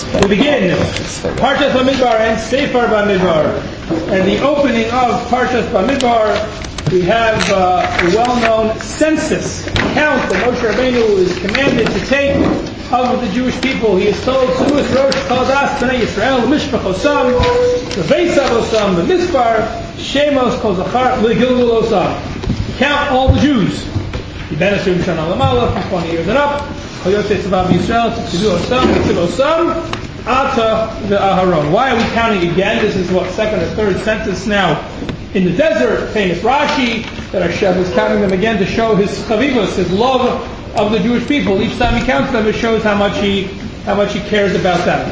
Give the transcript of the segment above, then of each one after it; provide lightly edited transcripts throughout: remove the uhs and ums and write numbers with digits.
We begin Parshas Bamidbar and Sefer Bamidbar. And the opening of Parshas Bamidbar, we have a well-known census count that Moshe Rabbeinu is commanded to take of the Jewish people. He is told, Su'us Rosh Chodas B'nai Yisrael, Mishpach Osam, V'veisav Osam, V'mispar, Shemos Kol Zachar, L'gilgul Osam. Count all the Jews. Yiben Asher Yishon Alamala, from 20 years and up. Choyotei Tzavav Yisrael, Tzidul Osam, Tzidul Osam, Ata V'Aharon. Why are we counting again? This is what, second or third census now in the desert. Famous Rashi, that Hashem is counting them again to show his chavivus, his love of the Jewish people. Each time he counts them, it shows how much he cares about them.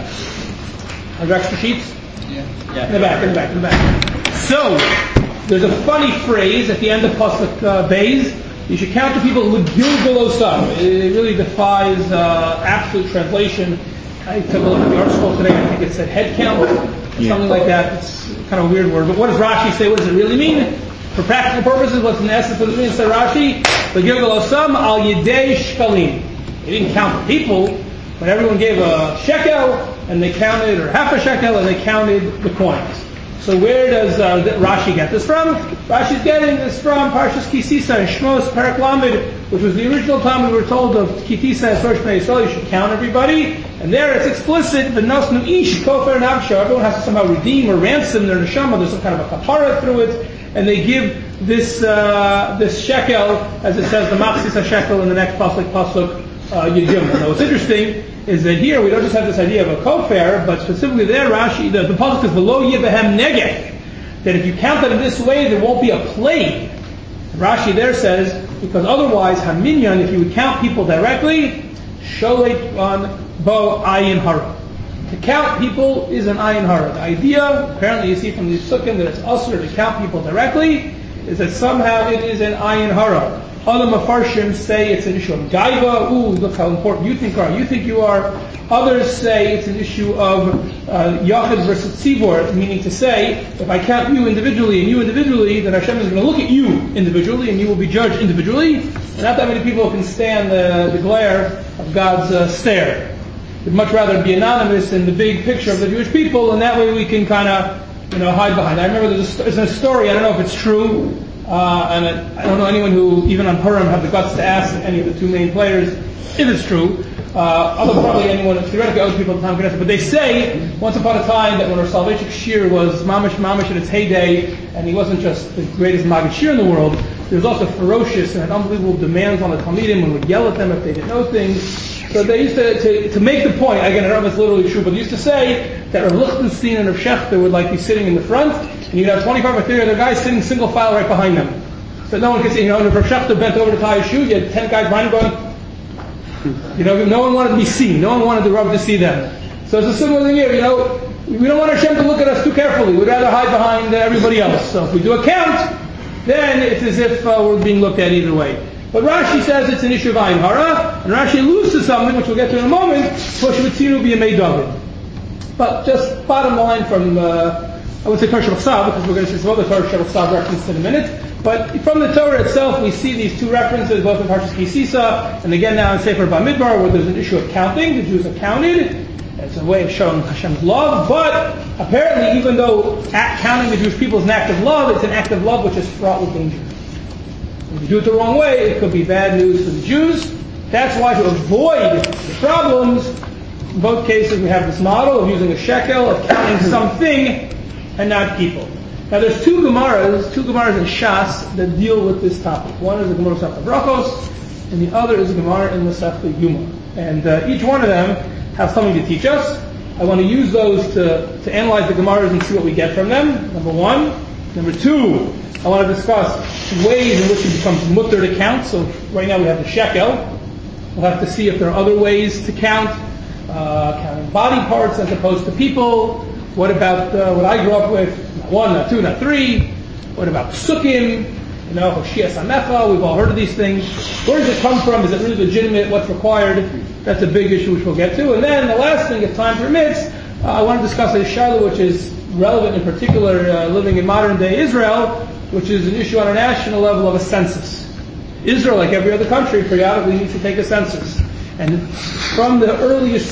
Are there extra sheets? Yeah. In the back. So, there's a funny phrase at the end of Pasuk Beis. You should count the people with Gilgul Osam. It really defies absolute translation. I took a look at the article today. I think it said head count, something like that. It's kind of a weird word. But what does Rashi say? What does it really mean? For practical purposes, what's in essence what it means? Said Rashi, the Gilgul Osam al Yidei Shkalim. They didn't count the people, but everyone gave a shekel, and they counted, or half a shekel, and they counted the coins. So where does Rashi get this from? Rashi's getting this from Parshas Ki Sisa and Shmos Perek Lamed, which was the original time we were told of Ki Tisa and Rosh Bnei Yisrael, you should count everybody. And there it's explicit, V'nosnu ish kofer nafsho. Everyone has to somehow redeem or ransom their neshama. There's some kind of a kapara through it. And they give this shekel, as it says, the Machzis HaShekel in the next pasuk Yigim. Now what's interesting is that here we don't just have this idea of a kofar, but specifically there Rashi, the pasuk is below Yebehem Negeh, that if you count them in this way, there won't be a plague. Rashi there says, because otherwise, Haminyan, if you would count people directly, Sholet on Bo Ayin Hara. To count people is an Ayin Hara. The idea, apparently you see from the Sukkim, that it's usher to count people directly, is that somehow it is an Ayin Hara. Other Mefarshim say it's an issue of Gaiva. Ooh, look how important you think you are. Others say it's an issue of Yachid versus Tzibor, meaning to say, if I count you individually and you individually, then Hashem is going to look at you individually and you will be judged individually. And not that many people can stand the glare of God's stare. We'd much rather be anonymous in the big picture of the Jewish people, and that way we can kind of, hide behind. I remember there's a story, I don't know if it's true, and I don't know anyone who, even on Purim, have the guts to ask any of the two main players if it's true. Although probably anyone, theoretically other people at the time can answer. But they say, once upon a time, that when our Salvation Shir was mamish in its heyday, and he wasn't just the greatest Maggid Shir in the world, he was also ferocious and had unbelievable demands on the Talmidim and would yell at them if they didn't know things. So they used to make the point, again I don't know if it's literally true, but they used to say that Rav Lichtenstein and Rav Shechter would be sitting in the front, and you'd have 25 or 30 other guys sitting single file right behind them. So no one could see, and if Rav Shechter bent over to tie his shoe, you had 10 guys behind him going, no one wanted to be seen, no one wanted the Rav to see them. So it's a similar thing here, we don't want Hashem to look at us too carefully, we'd rather hide behind everybody else. So if we do a count, then it's as if we're being looked at either way. But Rashi says it's an issue of Ayin Hara, and Rashi alludes to something, which we'll get to in a moment, Toshvatzinu B'Yamei David. But just bottom line from, I would say Torah Shabbat, because we're going to see some other Torah Shabbat references in a minute, but from the Torah itself, we see these two references, both in Parshas Ki Sisa, and again now in Sefer Bamidbar, where there's an issue of counting. The Jews are counted. It's a way of showing Hashem's love, but apparently even though counting the Jewish people is an act of love, it's an act of love which is fraught with danger. If you do it the wrong way, it could be bad news for the Jews. That's why, to avoid the problems, in both cases we have this model of using a shekel, of counting something and not people. Now there's two Gemaras in Shas that deal with this topic. One is the Gemara Masechta Brachos, and the other is the Gemara in Masechta Yuma. And each one of them have something to teach us. I want to use those to analyze the Gemaras and see what we get from them, number one. Number two, I want to discuss ways in which it becomes mutter to count. So right now we have the shekel. We'll have to see if there are other ways to count, counting body parts as opposed to people. What about what I grew up with? Not one, not two, not three. What about psukim? Hoshia Samecha. We've all heard of these things. Where does it come from? Is it really legitimate? What's required? That's a big issue which we'll get to. And then the last thing, if time permits, I want to discuss a shaila which is relevant in particular living in modern day Israel, which is an issue on a national level of a census. Israel, like every other country, periodically needs to take a census. And from the earliest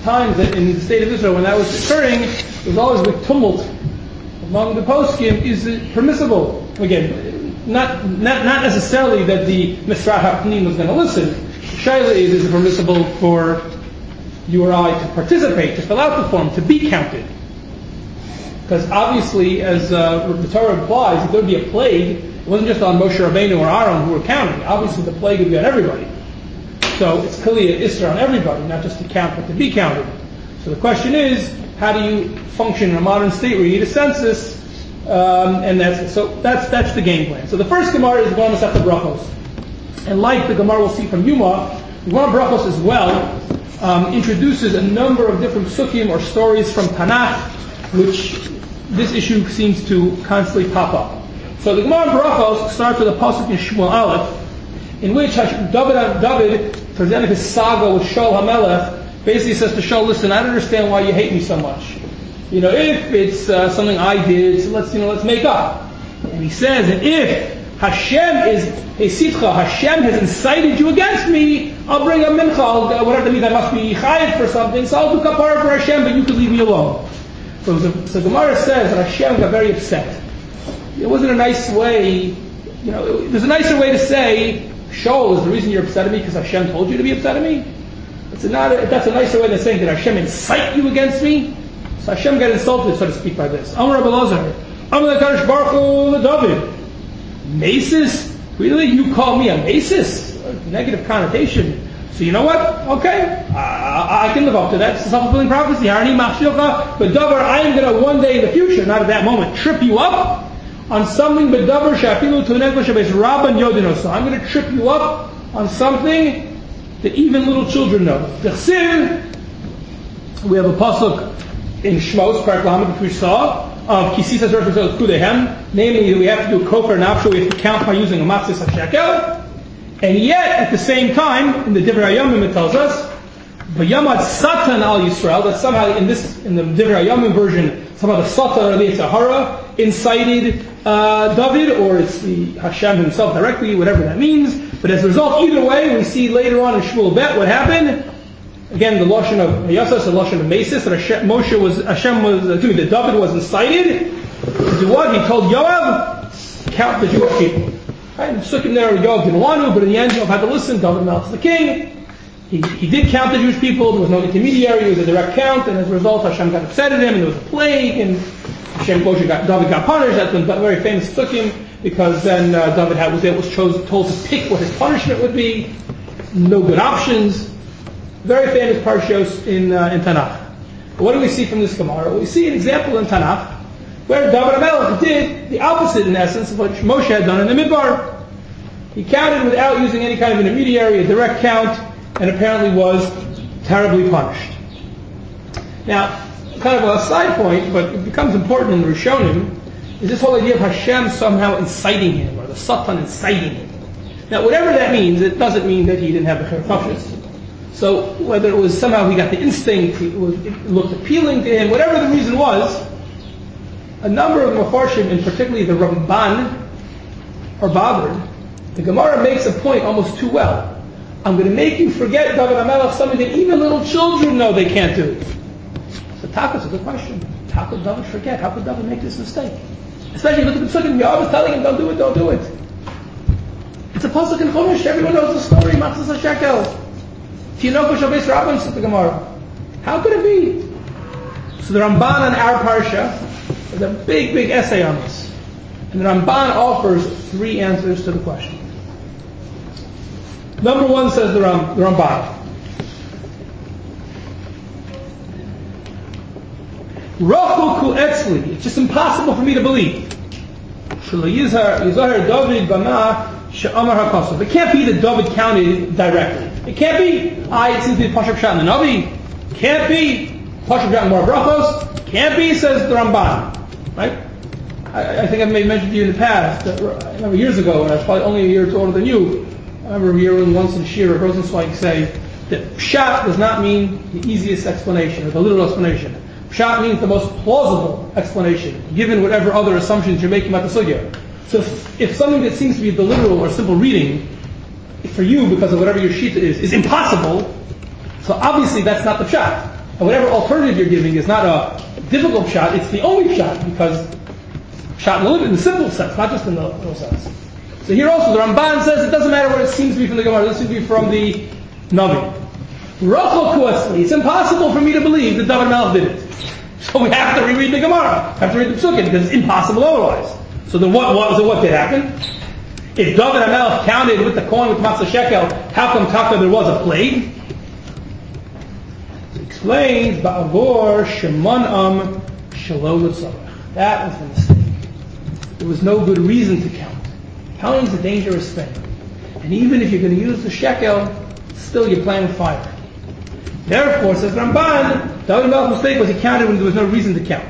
times that in the state of Israel when that was occurring, there was always big tumult among the poskim. Is it permissible? Again, not necessarily that the Misrach HaPnim was going to listen. Shaila is it permissible for you or I to participate, to fill out the form, to be counted? Because obviously, as the Torah implies, if there would be a plague, it wasn't just on Moshe Rabbeinu or Aaron who were counting. Obviously, the plague would be on everybody. So it's clearly an Isra on everybody, not just to count, but to be counted. So the question is, how do you function in a modern state where you need a census? And that's the game plan. So the first Gemara is the Gemara Masechta Brachos. And like the Gemara we'll see from Yuma, the Gemara Brachos as well introduces a number of different psukim or stories from Tanakh, which this issue seems to constantly pop up. So the Gemara Brachos starts with a pasuk in Shmuel Aleph, in which David, towards the end of his saga with Shaul HaMelech, basically says to Shaul, listen, I don't understand why you hate me so much. If it's something I did, so let's make up. And he says, and if Hashem is a sitcha, Hashem has incited you against me, I'll bring a mincha, whatever that means, I must be chayiv for something, so I'll do kapara for Hashem, but you can leave me alone. So Gemara says that Hashem got very upset. It wasn't a nice way, there's a nicer way to say, Shaul is the reason you're upset at me because Hashem told you to be upset at me. That's a nicer way than saying, did Hashem incite you against me? So Hashem got insulted, so to speak, by this. Amar Rabbi Lazar, Amar L'Kadosh Baruch Hu David. Masis? Really? You call me a masis? Negative connotation. So you know what? Okay, I can live up to that. It's a self-fulfilling prophecy. But David, I am going to one day in the future, not at that moment, trip you up on something. So I'm going to trip you up on something that even little children know. We have a pasuk in Shmos, Parak Lamed, which we saw, of Kisisas Rosh Kudehem, namely we have to do Kofer Nafsho, we have to count by using a Matzis HaShekel, and yet, at the same time, in the Divrei Hayamim it tells us, V'yamad Satan al Yisrael, that somehow in the Divrei Hayamim version, somehow the Satan or the Yitzhahara incited David, or it's the Hashem himself directly, whatever that means, but as a result, either way, we see later on in Shmuel Bet what happened. Again, the lashon of Yasas, the lashon of Mesis, that David was incited to do what? He told Yoav, count the Jewish people. Right? And took him there, Yoav didn't want to, but in the end, Yoav had to listen. David melts the king. He did count the Jewish people. There was no intermediary. It was a direct count, and as a result, Hashem got upset at him, and there was a plague, and David got punished. That's been very famous psukim, because then David was told to pick what his punishment would be. No good options. Very famous parshos in Tanakh. But what do we see from this Gemara? Well, we see an example in Tanakh where David HaMelech did the opposite, in essence, of what Moshe had done in the Midbar. He counted without using any kind of intermediary, a direct count, and apparently was terribly punished. Now, kind of a side point, but it becomes important in the Rishonim, is this whole idea of Hashem somehow inciting him, or the Satan inciting him. Now, whatever that means, it doesn't mean that he didn't have the Cherachos. So whether it was somehow he got the instinct, it looked appealing to him, whatever the reason was, a number of Mefarshim, and particularly the Ramban, are bothered. The Gemara makes a point almost too well. I'm going to make you forget, David HaMelech, something that even little children know they can't do. So Taka's a good question. How could David forget? How could David make this mistake? Especially look at the Psukim, Yoav is telling him, don't do it. It's a pasuk in Chumash, everyone knows the story, Matzis HaShekel. Tinoch Shabbos Rabban, says the Gemara. How could it be? So the Ramban on our parsha has a big essay on this. And the Ramban offers 3 answers to the question. Number 1, says the Ramban. Rachuku etzli. It's just impossible for me to believe. Yizahar David bama she'amar hakosov. It can't be that David counted directly. It can't be. It seems to be Pashup Shat in the Navi. Can't be. Pashup Shat in Mar Brachos. Can't be, says the Ramban. Right? I think I may have mentioned to you in the past. I remember years ago, when I was probably only a year or 2 older than you, I remember hearing once in Shira Rosenzweig say that Pshat does not mean the easiest explanation or the literal explanation. Pshat means the most plausible explanation, given whatever other assumptions you're making about the sugya. So if something that seems to be the literal or simple reading, for you, because of whatever your shita is impossible, so obviously that's not the pshat. And whatever alternative you're giving is not a difficult shot, it's the only shot, because shot in the simple sense, not just in the little sense. So here also the Ramban says it doesn't matter what it seems to be from the Gemara, this seems to be from the Navi. Rachel Kuasli, it's impossible for me to believe that David Melech did it. So we have to reread the Gemara, have to read the Psukim, because it's impossible otherwise. So then what did happen? If David Melech counted with the coin with Matzah Shekel, how come Taka there was a plague? It explains, Ba'avor Shemon'am Shalom L'Tzorach. That was the mistake. There was no good reason to count. Counting is a dangerous thing. And even if you're going to use the shekel, still you're playing with fire. Therefore, says Ramban, David Melech's mistake was he counted when there was no reason to count.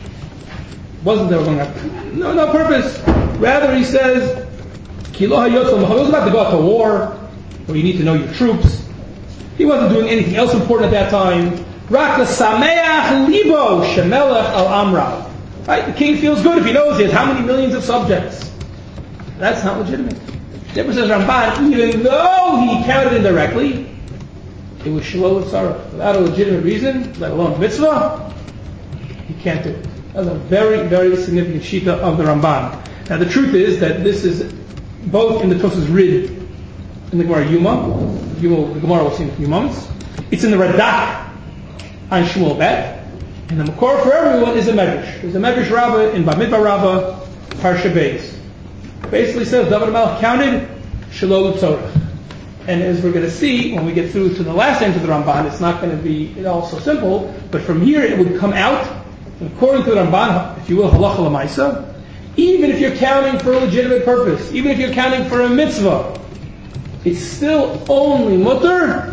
Wasn't there going to have no purpose. Rather, he says, Kilo HaYotzim, he wasn't about to go out to war, where you need to know your troops. He wasn't doing anything else important at that time. Rak l'sameach libo shemelech al amra. Right? The king feels good if he knows he has how many millions of subjects. That's not legitimate. Therefore says Ramban, even though he counted indirectly, it was Shalom L'Tzorach. Without a legitimate reason, let alone mitzvah, he can't do it. That's a very, very significant shita of the Ramban. Now the truth is that this is both in the Tosas Rid in the Gemara Yuma. The Gemara will see in a few moments. It's in the Radak on Shmuel Bet. And the Makor for everyone is a Medrash. There's a Medrash Rabbah in Bamidbar Rabbah, Parsha Beis. Basically says David Melech counted Shalom L'Tzorach. And as we're going to see when we get through to the last end of the Ramban, it's not going to be at all so simple, but from here it would come out, according to the Ramban, if you will, halacha l'maisa, even if you're counting for a legitimate purpose, even if you're counting for a mitzvah, it's still only mutter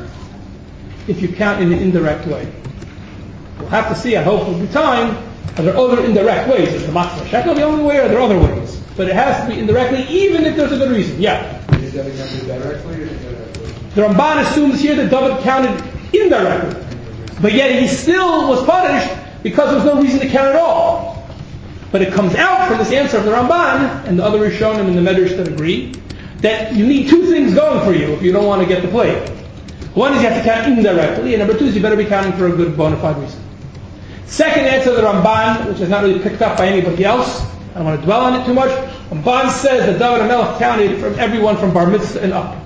if you count in an indirect way. We'll have to see, I hope will be time, are there other indirect ways? Is the Matzah Shekel the only way, or are there other ways? But it has to be indirectly, even if there's a good reason. Yeah? Is David counted directly or indirectly? The Ramban assumes here that David counted indirectly. But yet he still was punished because there was no reason to count at all. But it comes out from this answer of the Ramban, and the other Rishonim and the Medrash that agree, that you need two things going for you if you don't want to get the plague. One is you have to count indirectly, and number two is you better be counting for a good bona fide reason. Second answer of the Ramban, which is not really picked up by anybody else, I don't want to dwell on it too much. Ramban says that David HaMelech counted from everyone from Bar Mitzvah and up.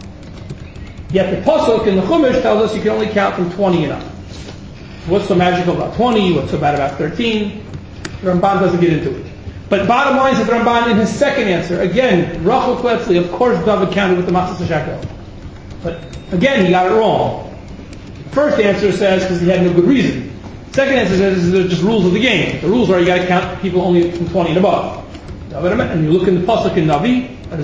Yet the Pasuk in the Chumash tells us you can only count from 20 and up. What's so magical about 20? What's so bad about 13? The Ramban doesn't get into it. But bottom line says the Ramban in his second answer, again, Rachel Kletzli, of course David counted with the Matzah Shekel. But again, he got it wrong. The first answer says because he had no good reason. Second answer says they're just rules of the game. The rules are you got to count people only from 20 and above. And you look in the Pasuk in Navi,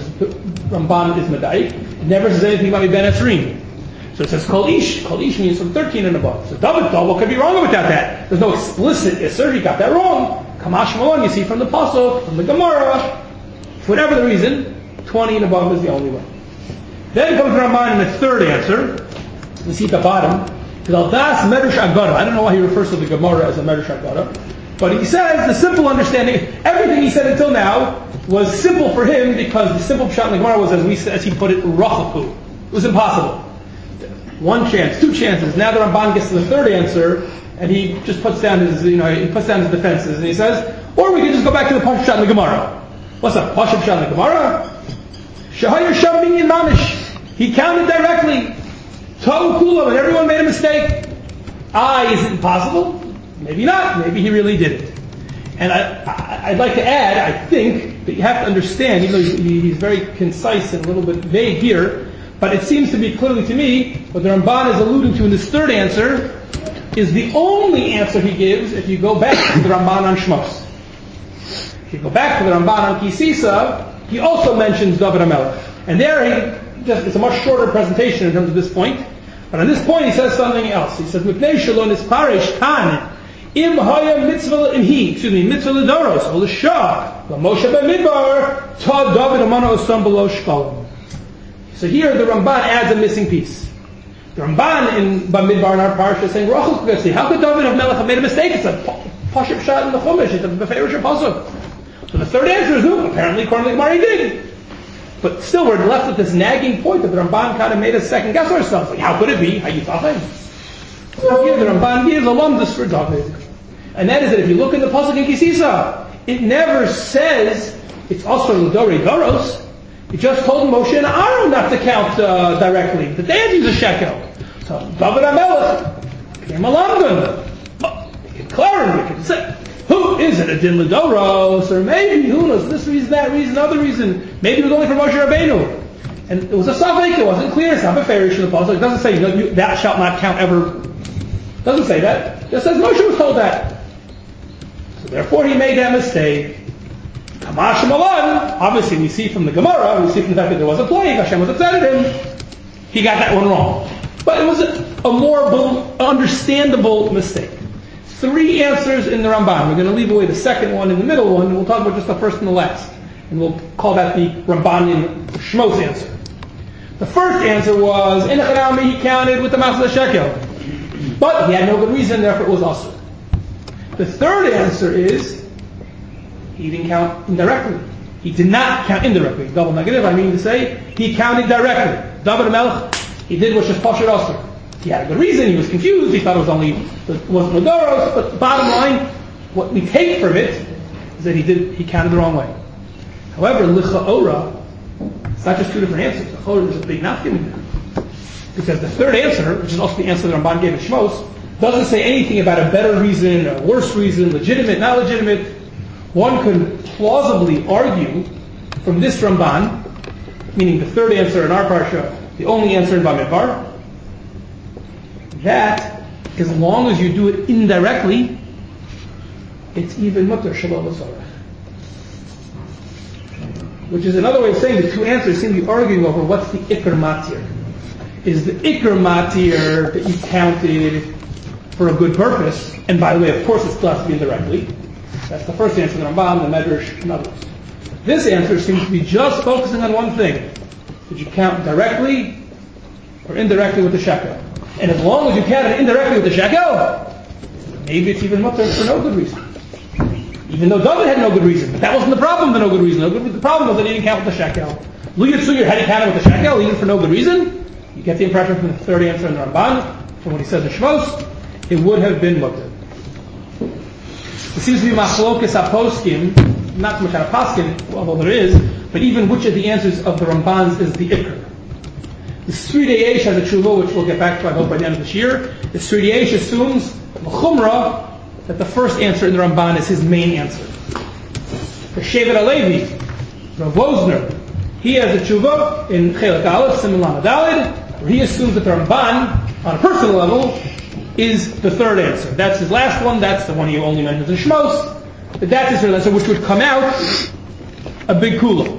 Ramban is Medayik, it never says anything about Ben Etzrim. So it says Kol Ish. Kol Ish means from 13 and above. So David thought, what could be wrong about that? There's no explicit answer, he got that wrong. Kamash Malon, you see from the Pasuk, from the Gemara, for whatever the reason, 20 and above is the only way. Then comes Ramban in the third answer. We see at the bottom. I don't know why he refers to the Gemara as a Medrash Agara. But he says the simple understanding, everything he said until now was simple for him because the simple pshat in the Gemara was, as he put it, rachaku. It was impossible. One chance, two chances. Now the Ramban gets to the third answer, and he just puts down his, he puts down his defenses, and he says, or we can just go back to the Pashup pshat in the Gemara. What's that Pashup pshat in the Gemara? Shahayir Shabmin Mamish. He counted directly. Tohu Kulam, and everyone made a mistake. Is it impossible? Maybe not. Maybe he really did it. And I'd like to add, I think, that you have to understand, even though he's very concise and a little bit vague here, but it seems to be clearly to me, what the Ramban is alluding to in this third answer, is the only answer he gives if you go back to the Ramban on Shmos. If you go back to the Ramban on Kisisa, he also mentions David HaMelech. And there it's a much shorter presentation in terms of this point. But on this point he says something else. He says, Mipnei Shalon is parish kan im haya mitzvah mitzvah l'doros or l'shah l'Moshe b'midbar ta David amana osam below shkalim. So here the Ramban adds a missing piece. The Ramban in Bamidbar in our parsha is saying, how could David HaMelech have made a mistake? It's a Pashup pshat in the Chumash. It's a Beferish Pasuk. So the third answer is no. Apparently, according to the Gemara, he did. But still, we're left with this nagging point that the Ramban kind of made us second guess ourselves. Like, how could it be? How you thought? So here the Ramban gives a lumdus for David. And that is that if you look in the Pasuk in Kisisa, it never says it's also L'Dorei Doros. It just told Moshe and Aaron not to count directly, that they had to use a shekel. So David HaMelech came along with them. Clarity, who is it? A din L'Doros, or maybe, who knows, this reason, that reason, other reason. Maybe it was only for Moshe Rabbeinu. And it was a suffix, it wasn't clear, it's not a fairish in the Pasuk. It doesn't say, thou shalt not count ever. It doesn't say that. It just says Moshe was told that. So therefore he made that mistake. Kamash Malan, obviously we see from the Gemara, we see from the fact that there was a plague, Hashem was upset at him, he got that one wrong. But it was a more understandable mistake. 3 answers in the Ramban. We're going to leave away the second one and the middle one, and we'll talk about just the first and the last. And we'll call that the Rambanian Shmos answer. The first answer was, in Echanami he counted with the Masla Shekel. But he had no good reason, therefore it was Asur. The third answer is, he didn't count indirectly. He did not count indirectly. Double negative, I mean to say, he counted directly. David HaMelech, he did what was Pasher Asur. He had a good reason, he was confused, he thought it wasn't L'Doros, but the bottom line, what we take from it, is that he counted the wrong way. However, L'Cha'ora, it's not just 2 different answers. L'Cha'ora is a big nafkim there. Because the third answer, which is also the answer that Ramban gave in Shmos, doesn't say anything about a better reason, a worse reason, legitimate, not legitimate. One could plausibly argue from this Ramban, meaning the third answer in our parsha, the only answer in Bamidbar, that as long as you do it indirectly, it's even mutter shalom l'sorach. Which is another way of saying the 2 answers seem to be arguing over what's the ikar matir. Is the ikar matir that you counted for a good purpose, and by the way, of course it still has to be indirectly. That's the first answer, the Rambam, the Medrash, and others. This answer seems to be just focusing on one thing. Did you count directly or indirectly with the shekel? And as long as you counted indirectly with the shekel, maybe it's even mutter for no good reason. Even though David had no good reason. But that wasn't the problem for no good reason. The problem was that he didn't count with the shekel. Lu Yitzuyir had he counted with the shekel, even for no good reason. You get the impression from the third answer in the Ramban, from what he says in Shmos, it would have been mutter. It seems to be machlokas aposkim, not so much out of paskin, although there is, but even which of the answers of the Rambans is the ikr. The Sridei Eish has a tshuva, which we'll get back to, I hope, by the end of this year. The Sridei Eish assumes, l'chumra, that the first answer in the Ramban is his main answer. The Shevet HaLevi, Rav Wosner, he has a tshuva in Chelek Aleph, Siman Lamed Daled, where he assumes that the Ramban, on a personal level, is the third answer. That's his last one, that's the one he only mentions in Shmos, but that's his third answer, which would come out a big kula.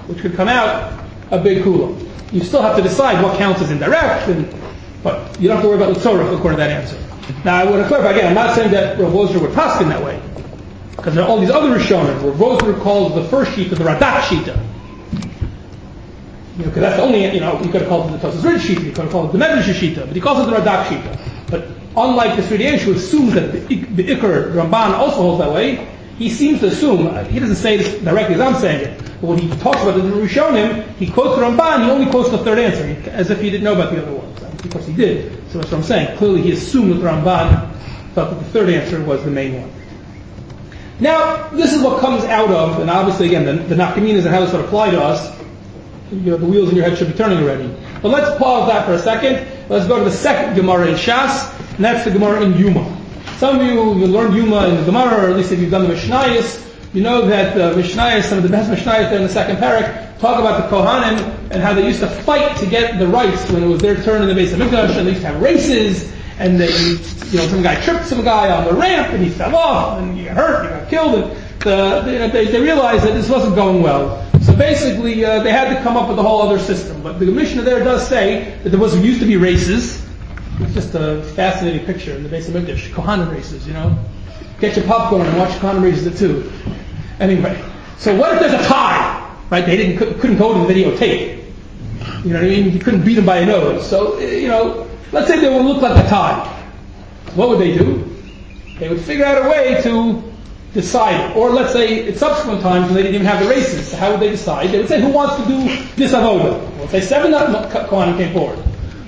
You still have to decide what counts as indirect, but you don't have to worry about the tzorach according to that answer. Now, I want to clarify again, I'm not saying that Rav Wosner would paskin that way, because there are all these other Rishonim. Rav Wosner calls the first shita the Radak shita. Because that's the only, you could have called it the Tosas Ridge shita, you could have called it the Medrash shita, but he calls it the Radak shita. But unlike the Sridei Eish, who assumes that the Ikar Ramban also holds that way, he seems to assume, he doesn't say this directly as I'm saying it, but when he talks about the Rishonim, he quotes the Ramban, he only quotes the third answer, as if he didn't know about the other ones. Of course he did, so that's what I'm saying. Clearly he assumed that the Ramban thought that the third answer was the main one. Now, this is what comes out of, and obviously again, the nafkaminas and how this would apply to us, the wheels in your head should be turning already. But let's pause that for a second. Let's go to the second Gemara in Shas, and that's the Gemara in Yuma. Some of you learned Yuma in the Gemara, or at least if you've done the Mishnayos, you know that Mishnayos, some of the best Mishnayos there in the second parak, talk about the Kohanim and how they used to fight to get the rights when it was their turn in the Beis HaMikdash, and they used to have races, and they, some guy tripped some guy on the ramp, and he fell off, and he got hurt, he got killed, and they realized that this wasn't going well. So basically, they had to come up with a whole other system. But the Mishnah there does say that there used to be races. It's just a fascinating picture in the Beis HaMikdash. Kohanim races, Get your popcorn and watch Kohanim races at 2. Anyway, so what if there's a tie? Right? They couldn't go to the videotape. You know what I mean? You couldn't beat them by a nose. So, let's say they would look like a tie. What would they do? They would figure out a way to decide. Or let's say at subsequent times when they didn't even have the races. So how would they decide? They would say, who wants to do this avoda? Well, say 7 Kohanim came forward.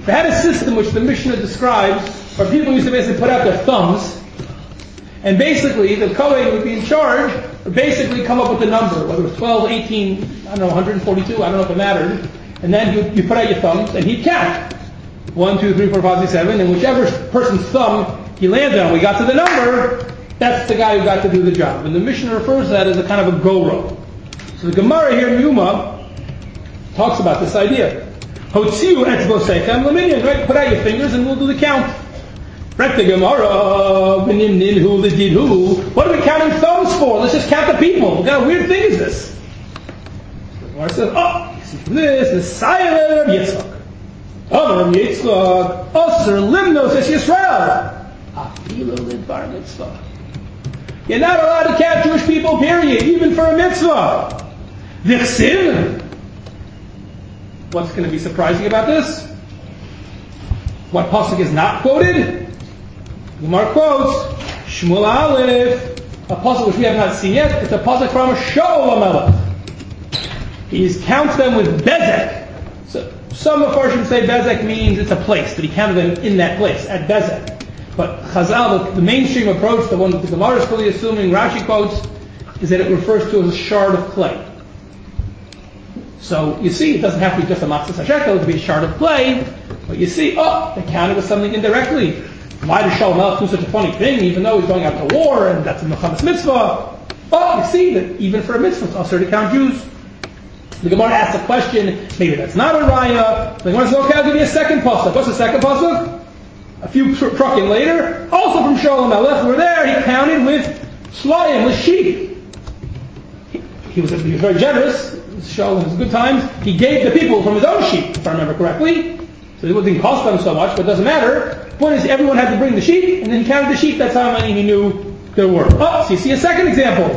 They had a system which the Mishnah describes where people used to basically put out their thumbs, and basically the Kohen would be in charge, or basically come up with the number, whether it was 12, 18, I don't know, 142, I don't know if it mattered, and then you put out your thumbs, and he'd count. 1, 2, 3, 4, 5, 6, 7, and whichever person's thumb he landed on, we got to the number, that's the guy who got to do the job. And the Mishnah refers to that as a kind of a go-row. So the Gemara here in Yuma talks about this idea. Hotziu etzbo seichem leminion, right? Put out your fingers and we'll do the count. Right, the Gemara, v'nimnin hu v'did hu. What are we counting thumbs for? Let's just count the people. What kind of weird thing is this? The Gemara says, oh, you see from this, the Sayer of Yitzchak. Amar Yitzchak, Osir limnos es Yisrael. Afilu lidbar mitzvah. You're not allowed to count Jewish people, period, even for a mitzvah. V'chsiv. What's going to be surprising about this? What pasuk is not quoted? Gemara quotes Shmuel Aleph, a pasuk which we have not seen yet. It's a pasuk from Shaul HaMelech. He counts them with bezek. So some Mepharshim say bezek means it's a place, that he counted them in that place at bezek. But Chazal, the mainstream approach, the one that the Gemara is fully assuming, Rashi quotes, is that it refers to as a shard of clay. So you see, it doesn't have to be just a matzah hashekel, it could be a shard of clay. But you see, they counted with something indirectly. Why does Shaul HaMelech do such a funny thing, even though he's going out to war and that's a Mechamas mitzvah? You see that even for a mitzvah, it's also to count Jews. The Gemara asks a question, maybe that's not a raya. The Gemara says, okay, I'll give you a second pasuk. What's the second pasuk? A few trucking later, also from Shaul HaMelech, we're there, he counted with shlayim, with sheep. He was very generous. Shaul in his good times, he gave the people from his own sheep, if I remember correctly. So it didn't cost them so much, but it doesn't matter. The point is, everyone had to bring the sheep, and then he counted the sheep, that's how many he knew there were. So you see a second example.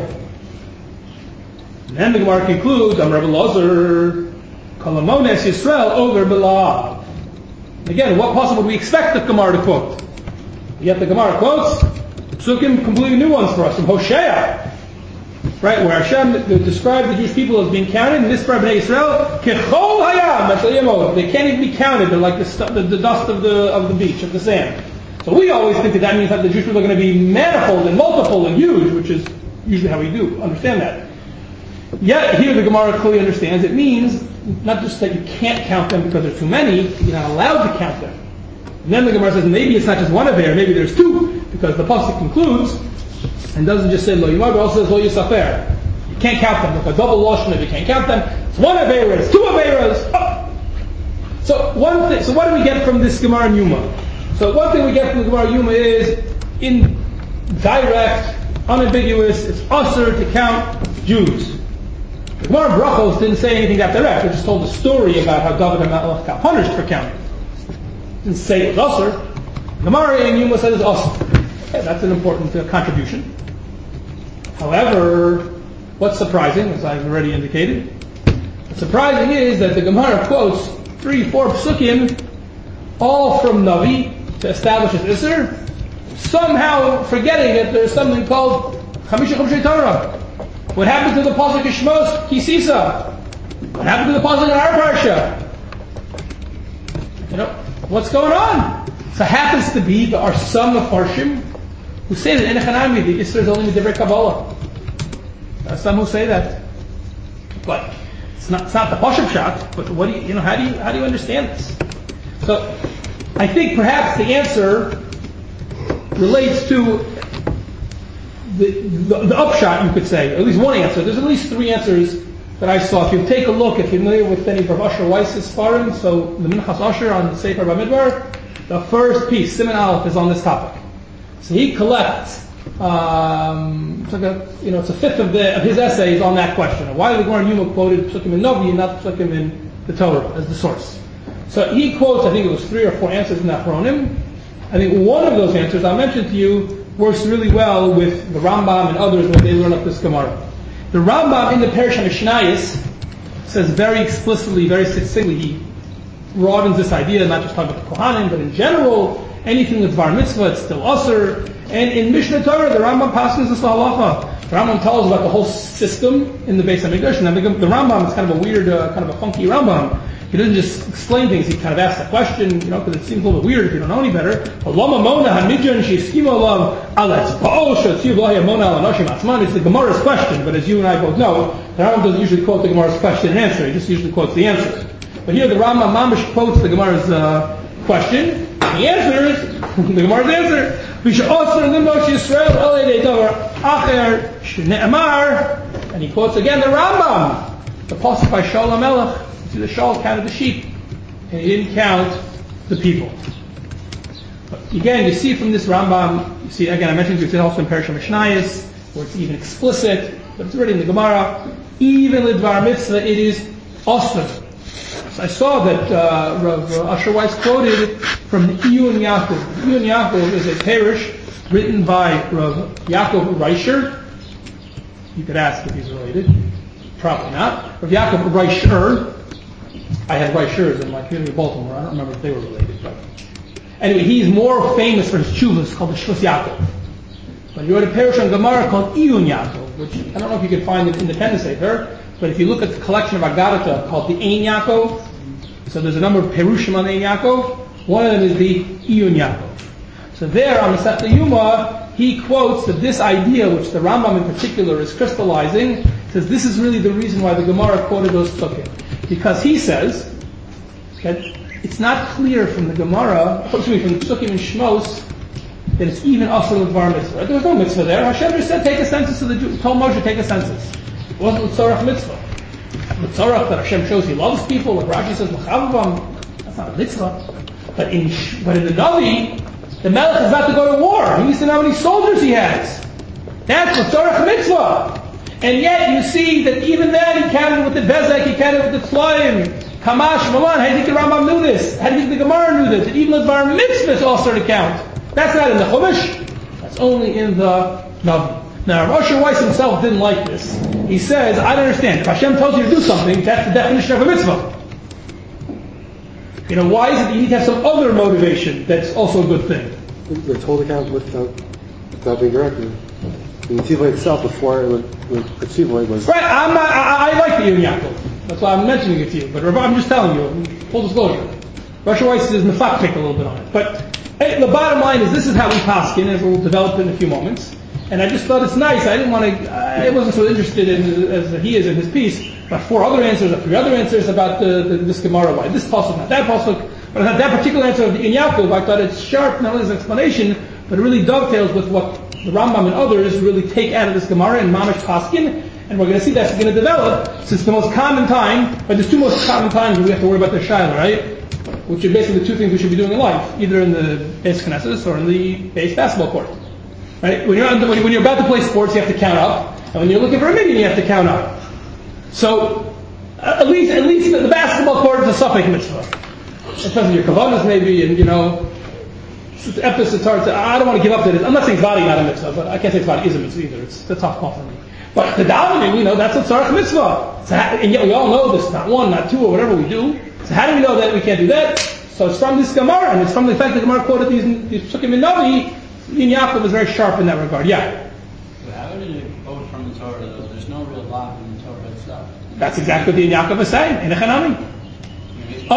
And then the Gemara concludes, Amar Rabbi Elazar, Kolamones Yisrael over Belav. Again, what possible would we expect the Gemara to quote? Yet the Gemara quotes psukim, completely new ones for us, from Hosea, right, where Hashem described the Jewish people as being counted, and this for Bnei Yisrael, Kechol Hayam, they can't even be counted, they're like the dust of the beach, of the sand. So we always think that means that the Jewish people are going to be manifold and multiple and huge, which is usually how we do understand that. Yet here the Gemara clearly understands it means not just that you can't count them because there's too many, you're not allowed to count them. And then the Gemara says maybe it's not just one Aveir, maybe there's two, because the pasuk concludes and doesn't just say Lo Yimar, but also says Lo Yisafer. You can't count them. Like a double lashon if you can't count them. It's one Aveira, it's two Aveiras. So what do we get from this Gemara in Yuma? So one thing we get from the Gemara in Yuma is indirect, unambiguous, it's usher to count Jews. The Gemara in Brachos didn't say anything that direct. It just told a story about how David HaMelech got punished for counting. It didn't say it was usher. The Gemara in Yuma says it's usher. Okay, that's an important contribution. However, what's surprising, as I've already indicated, what's surprising is that the Gemara quotes 3-4 psukim, all from Navi, to establish his Isser, somehow forgetting that there's something called Chamisha Chumshei Torah. What happened to the pasuk of Shmos Kisisa? What happened to the pasuk in our parsha? What's going on? So it happens to be there are some Mefarshim who say that in Echanami the Isser is only Midivre Kabbalah. There are some who say that, but it's not the Pashup shot. But what do how do you understand this? So I think perhaps the answer relates to the upshot, you could say. At least one answer. There's at least three answers that I saw. If you take a look, if you're familiar with any of Asher Weiss's Farim, so the Minchas Asher on Sefer Bamidbar, the first piece, Siman Aleph, is on this topic. So he collects, it's a fifth of his essays on that question. Why the Gemara Yuma quoted Psukim in Novi and not Psukim in the Torah as the source. So he quotes, I think it was 3 or 4 answers in the Achronim. I think one of those answers I'll mention to you works really well with the Rambam and others when they learn up this Gemara. The Rambam in the Perush HaMishnayos says very explicitly, very succinctly, he broadens this idea, not just talking about the Kohanim, but in general, anything that's Bar Mitzvah, it's still Asr. And in Mishnah Torah, the Rambam passes this halacha. The Rambam tells about the whole system in the Beis HaMikdash. And the Rambam is kind of a weird, kind of a funky Rambam. He doesn't just explain things, he kind of asks a question, because it seems a little bit weird if you don't know any better. It's the Gemara's question, but as you and I both know, the Rambam doesn't usually quote the Gemara's question and answer, he just usually quotes the answer. But here the Rambam Mamish quotes the Gemara's question, and the answer is, the Gemara's answer, and he quotes again the Rambam, the pasuk by Shaul HaMelech. See, the Shaul counted the sheep, and he didn't count the people. But again, you see from this Rambam, you see, again, I mentioned it's also in Parashah Mishnayos, where it's even explicit, but it's already in the Gemara, even Lidvar Mitzvah, it is awesome. So I saw that Rav Asher Weiss quoted from Iyun Yaakov. Iyun Yaakov is a parish written by Rav Yaakov Reisher. You could ask if he's related. Probably not. Rav Yaakov Reisher. I had Reishers in my community of Baltimore. I don't remember if they were related. But anyway, he's more famous for his tshuvas called the Shvus Yaakov. But he wrote a parish on Gemara called Iyun Yaakov, which I don't know if you can find in Independence Sefer, but if you look at the collection of Agadata called the Ein Yaakov, so there's a number of perushim on Ein Yaakov. One of them is the Iyun Yaakov. So there on Masechta Yuma, he quotes that this idea, which the Rambam in particular is crystallizing, says this is really the reason why the Gemara quoted those psukim. Because he says that it's not clear from the Gemara, from the psukim and Shmos, that it's even asur l'dvar mitzvah. There was no mitzvah there. Hashem just said, take a census of the Jews. Told Moshe, take a census. It wasn't l'tzorach mitzvah. L'tzorach that Hashem shows he loves people, like Rashi says, l'chavavam, that's not a mitzvah. But in the Navi, the Melech is about to go to war. He needs to know how many soldiers he has. That's l'tzorach mitzvah. And yet you see that even then he counted with the Bezek, he counted with the Tzloim, Kamash, Malan. How do you think the Rambam knew this? How do you think the Gemara knew this? That even the Bar Mitzvah is also to count. That's not in the Chumash. That's only in the Navi. Now, Rav Asher Weiss himself didn't like this. He says, I don't understand. If Hashem tells you to do something, that's the definition of a mitzvah. Why is it that you need to have some other motivation that's also a good thing? They're told to count without being directed. The Tiva itself, before when the Tiva was... Right, I like the Iyun Yaakov. That's why I'm mentioning it to you. But I'm just telling you, full disclosure. Rav Asher Weiss is mefaktik a little bit on it. But the bottom line is this is how we paskin, and we'll develop it in a few moments. And I just thought it's nice. I wasn't so interested in as he is in his piece, but 3 other answers about this Gemara, why this pasuk, not that pasuk. But I had that particular answer of the Iyun Yaakov. I thought it's sharp, not only as an explanation, but it really dovetails with what the Rambam and others really take out of this Gemara and Mamish Paskin, and we're going to see that's going to develop, since the most common time, but there's 2 most common times we have to worry about the Shaila, right? Which are basically the 2 things we should be doing in life, either in the base Knesset or in the base basketball court. Right? When you're about to play sports, you have to count up, and when you're looking for a minyan, you have to count up. So, at least the basketball court is a safek mitzvah. It depends on your kavanas maybe, and it's hard to, I don't want to give up to this. I'm not saying Tzvadi not a mitzvah, but I can't say Tzvadi is a mitzvah either. It's a tough call for me. But the davening, that's a tzarech mitzvah. And yet we all know this, not 1, not 2, or whatever we do. So how do we know that we can't do that? So it's from this Gemara, and it's from the fact that the Gemara quoted these psukim in Navi. Iyun Yaakov is very sharp in that regard. Yeah? But how did it quote from the Torah, though? There's no real law in the Torah itself. That's exactly what the Iyun Yaakov is saying. In the Chanami. The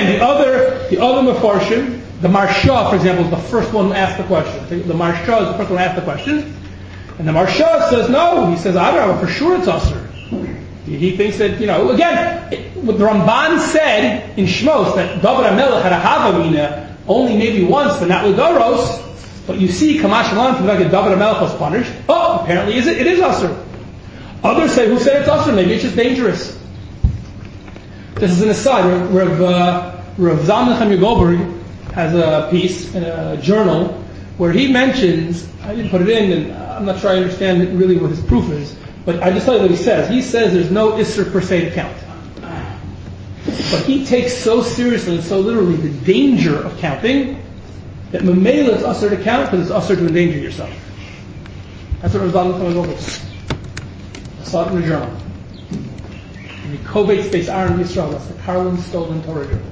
other Mefarshim, the Marsha, for example, is the first one who asked the question. The Marsha is the first one who asked the question. And the Marsha says no. He says, I don't know, for sure it's Asur. He thinks that, what the Ramban said in Shmos, that David HaMelech had a Havamina only maybe once, but not with Doros. But you see, Kamash Malan, from the fact that David HaMelech was punished. Oh, apparently it is Asur. Others say, who said it's Asur? Maybe it's just dangerous. This is an aside. Rav Zalman Chaim Goldberg has a piece in a journal where he mentions, I didn't put it in, and I'm not sure I understand really what his proof is, but I just tell you what he says. He says there's no Isser per se to count. But he takes so seriously and so literally the danger of counting that Mamela is Asr to count because it's Asr to endanger yourself. That's what Rav Zalman Chaim Goldberg says. I saw it in the journal. In the Kovetz Beis Aaron Yisrael, that's the Karlin Stolen Torah journal.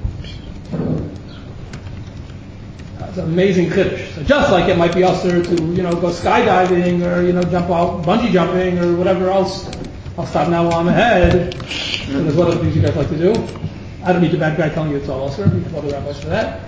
It's an amazing chiddush. So just like it might be usher to, go skydiving or, jump out, bungee jumping or whatever else. I'll stop now while I'm ahead. And there's what other things you guys like to do. I don't need the bad guy telling you it's all usher. We have other rabbis for that.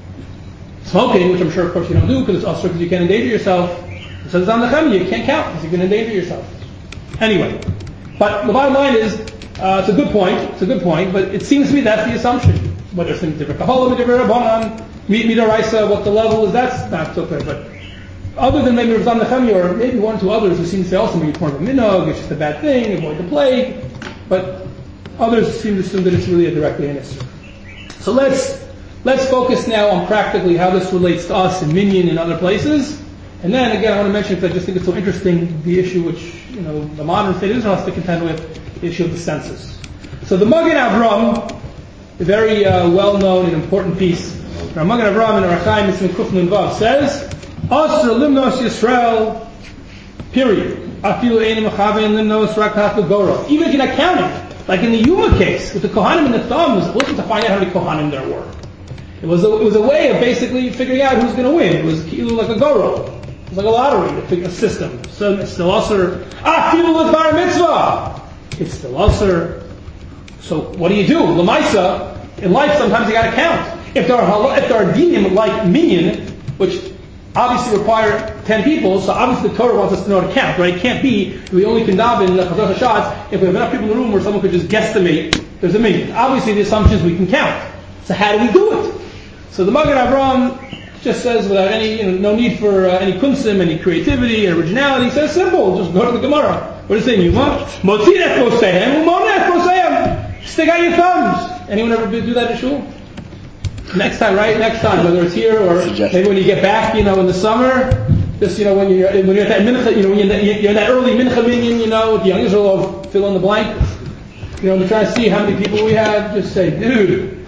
Smoking, which I'm sure, of course, you don't do because it's usher because you can't endanger yourself. It says on the Nechemia, you can't count because you can endanger yourself. Anyway, but the bottom line is, it's a good point. It's a good point, but it seems to me that's the assumption. Whether it's in different kaholim, different rabbanon, midaraisa, what the level is, that's not so clear. But other than maybe Rav Nechemia or maybe one or two others who seem to say also maybe it's more of a minog, it's just a bad thing, avoid the plague. But others seem to assume that it's really a directly an issue. So let's focus now on practically how this relates to us in Minyan and other places. And then again, I want to mention, because I just think it's so interesting, the issue which, the modern state of Israel has to contend with, the issue of the census. So the Magen Avram, a very well-known and important piece, Magen Avram in Orach Chaim Mitzvah Kuf Nun Vav says, Asr limnos Yisrael, period. Afilu einim achavein limnos rak tachlu goro. Even if you're not counting, like in the Yuma case, with the Kohanim and the thumbs, it wasn't to find out how many Kohanim there were. It was a way of basically figuring out who's going to win. It was like a goro. It was like a lottery, to figure a system. So it's still Asr. Afilu with bar mitzvah. It's still Asr. So what do you do? Lamaisa, in life sometimes you got to count. If there are dinim like minyan, which obviously require 10 people, so obviously the Torah wants us to know how to count, right? It can't be we only can daven in the Chazal Hashatz if we have enough people in the room where someone could just guesstimate there's a minyan. Obviously the assumption is we can count. So how do we do it? So the Magen Avram just says without any, no need for any kunsim, any creativity, originality, he says simple, just go to the Gemara. What does it say? Yuma? Motzir et kosehem, umoneh et kosehem. Stick out your thumbs. Anyone ever do that in shul? Next time, whether it's here or maybe when you get back, in the summer, just, when you're at that mincha, when you're in that early mincha minyan, with the young Israel, fill in the blank, to try to see how many people we have, just say, dude.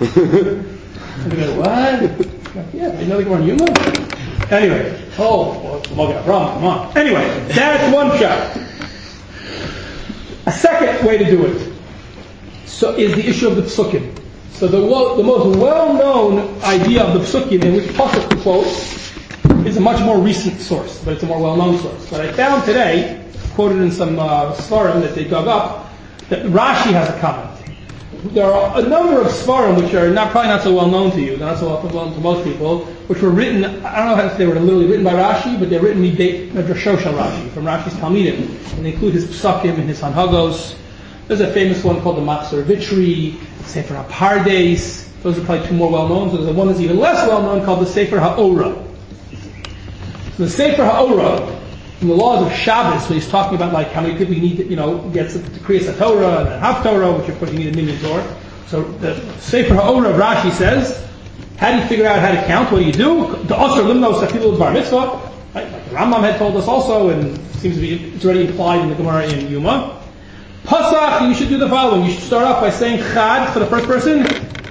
And they go, what? Yeah, they know they go on Yuma? Anyway, it's Magen Avram, come on. Anyway, that's one shot. A second way to do it, so is the issue of the psukim. So the most well-known idea of the psukim in which pasuk to quote is a much more recent source, but it's a more well-known source. But I found today, quoted in some svarim that they dug up, that Rashi has a comment. There are a number of svarim which are probably not so well-known to you, not so well-known to most people, which were written, I don't know if they were literally written by Rashi, but they're written in Drashosha Rashi, from Rashi's Talmidim, and they include his psukim and his hanhagos. There's a famous one called the Machzor Vitri, Sefer HaPardes. Those are probably two more well-known. So there's one that's even less well-known called the Sefer HaOra. So the Sefer HaOra, in the laws of Shabbos, where he's talking about how many people you need to, get to create a Torah and a Haftorah, which of course you need a minyan Torah. So the Sefer HaOra of Rashi says, how do you figure out how to count? What do you do? The Asr Limnos Afilu Bar Mitzvah. Right? Like the Rambam had told us also, and it seems to be, it's already implied in the Gemara in Yuma. Pasach, you should do the following. You should start off by saying Chad for the first person,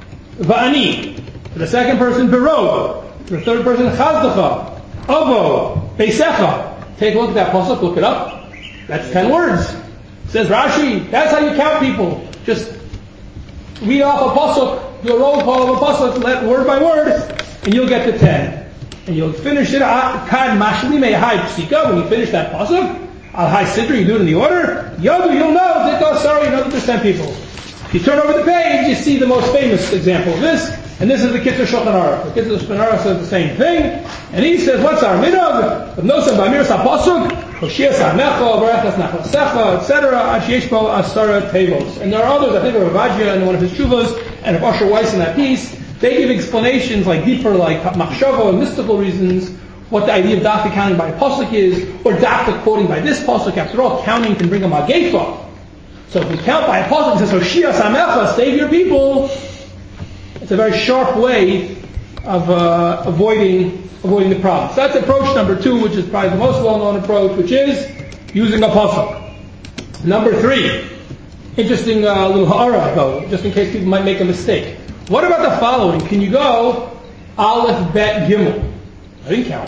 Va'ani. For the second person, Berov. For the third person, Chazdacha. Avo. Beisecha. Take a look at that pasuk, look it up. That's 10 words. Says Rashi, that's how you count people. Just read off a pasuk, do a roll call of a pasuk, word by word, and you'll get to 10. And you'll finish it, Kad Mashli Mehai Psika, when you finish that pasuk, Al High Sidra, you do it in the order. Yodu, you'll know. You know that there's 10 people. If you turn over the page, you see the most famous example of this, and this is the Kitzur Shulchan Aruch. The Kitzur Shulchan Aruch says the same thing, and he says, what's our minog? Of Nosam Bamir Sapasuk, Hoshia Samecha, Berachas Nachlasecha, etc. Ashiyeshpo Asara Tevos. And there are others, I think of Ravadia in one of his chuvas, and of Usher Weiss in that piece. They give explanations deeper, like machshava and mystical reasons, what the idea of dafka counting by a pasuk is, or dafka quoting by this pasuk. After all, counting can bring a magefa. So if we count by a pasuk that says Hoshia Samecha, save your people, it's a very sharp way of avoiding the problem. So that's approach number 2, which is probably the most well-known approach, which is using a pasuk. Number 3, interesting little ha'ara though, just in case people might make a mistake. What about the following? Can you go Aleph, Bet, Gimel? I didn't count.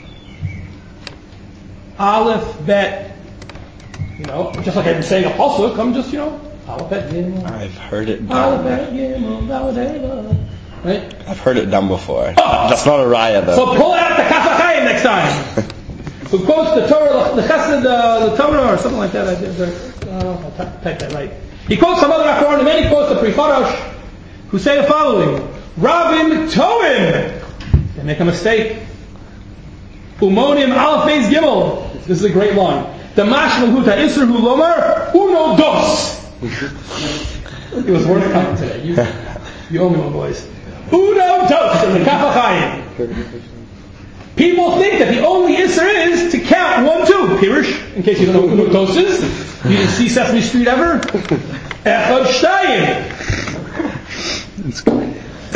Aleph, Bet, just like I've been saying a pasuk, I'm just, Aleph, Bet, Gimel. I've heard it Aleph, done. Bet, Gimel, right? I've heard it done before. That's not a raya though. So pull out the Kafachayim next time. Who quotes the Torah, the Chesed, the Torah, or something like that. I don't know if I typed that right. He quotes some other Acharonim, and he quotes the Pri Chorosh, who say the following: Rabin Toim. They make a mistake. Umonim Alfeis Gimel. This is a great line. Damash Huta Isra Hu Lomar Uno Dos. It was worth coming today. You owe me one, boys. Uno Dos in the Kaf HaChaim. People think that the only Isra is to count 1, 2. Pirush, in case you don't know what Uno Dos is. You didn't see Sesame Street ever? Echad Shtayim. That's good.